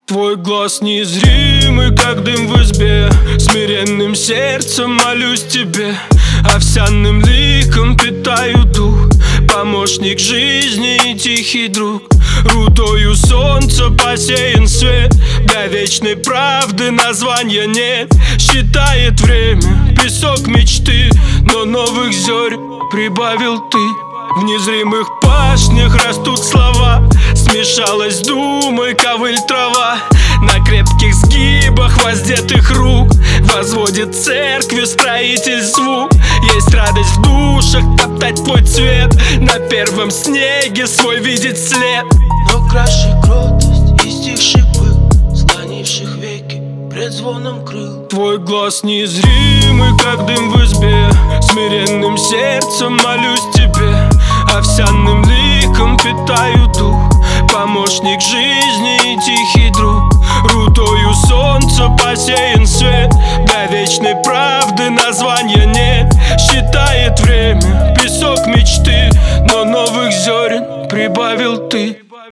Твой глаз незримый, как дым в избе. Смиренным сердцем молюсь тебе, овсяным ликом питаю дух. Помощник жизни и тихий друг. Рутою солнца посеян свет. Для вечной правды названия нет. Считает время песок мечты, но новых зерен прибавил ты. В незримых пашнях растут слова. Смешалась думой ковыль трава. На крепких сгибах воздетых рук возводит церкви строитель звук. Есть радость в душах топтать твой цвет, на первом снеге свой видеть след. Но краше кротость и стихший пыл, склонивших веки пред звоном крыл. Твой глаз незримый, как дым в избе. Смиренным сердцем молюсь тебе, овсяным ликом питаю дух. Помощник жизни и тихий друг. Рутою солнца посеян свет. Для вечной правды названия нет. Считает время песок мечты, но новых зерен прибавил ты.